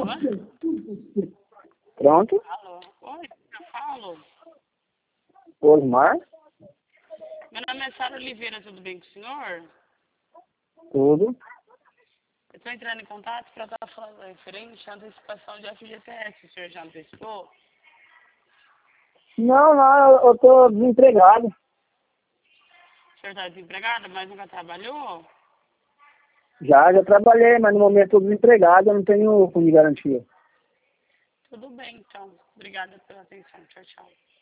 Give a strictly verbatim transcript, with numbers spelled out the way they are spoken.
Pronto. Alô? Oi, eu falo. Osmar. Meu nome é Sara Oliveira, tudo bem com o senhor? Tudo. Eu estou entrando em contato para estar falando referente à antecipação de F G T S. O senhor já antecipou? Não, não, eu, eu tô desempregado. O senhor está desempregado, mas nunca trabalhou? Já, já trabalhei, mas no momento estou desempregado, eu não tenho fundo de garantia. Tudo bem, então. Obrigada pela atenção. Tchau, tchau.